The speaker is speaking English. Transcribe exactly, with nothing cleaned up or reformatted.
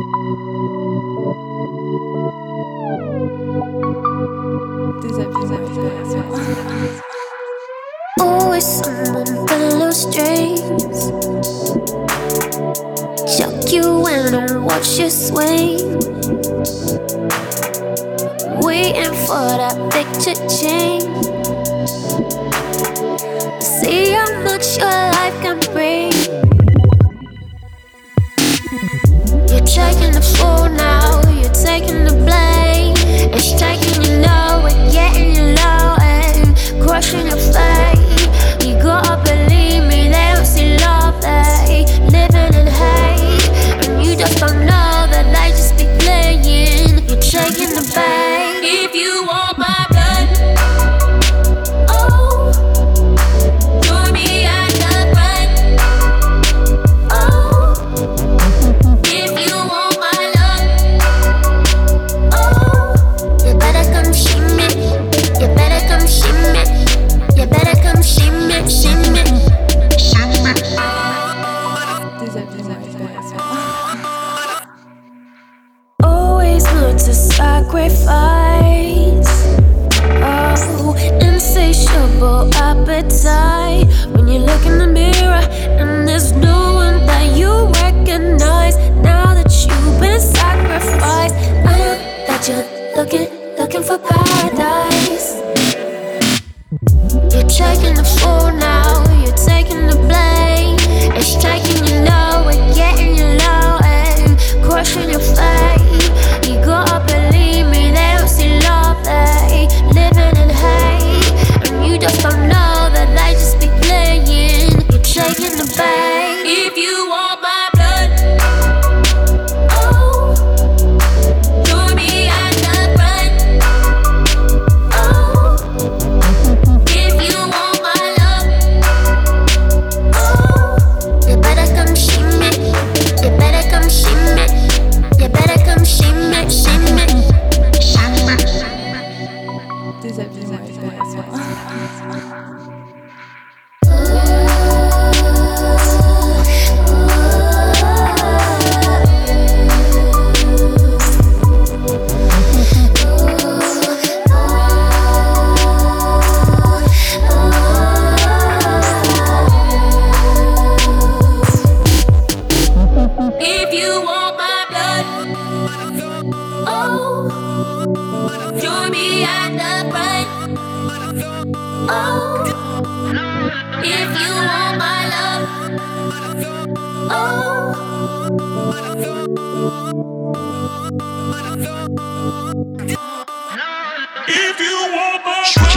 Always someone but a little strings. Chuck you in and watch you swing. Waiting for that picture change. See how much your life can bring. You're taking the fall now, you're taking the blame. It's taking you nowhere, getting you low and crushing your faith. You gotta believe me, they don't see love, they living in hate. And you just don't know that they just be playing. You're taking the bait. If you want my blood, oh, join me at the front. Oh, if you want my love, oh, you better come see me. You better come see me. You better come see me, see me, see me. Always learn to sacrifice. Oh, insatiable appetite. When you look in the mirror and there's no one that you recognize. Now that you've been sacrificed, I know that you're looking, looking for paradise. You're taking the fall now, you're taking the blame. It's taking you nowhere, getting you low and crushing your faith. You gotta believe me, they don't see love, they living in hate. And you just don't know that they just be playing. You're taking the bait. If you want my blood, oh, join me at the front. Oh, if you want my love, oh, you better come see me. You better come see me. You better come see me, see me, see me. Déshabille-moi, If you want my blood, oh, join me at the front. Oh, if you want my love, oh. If you want my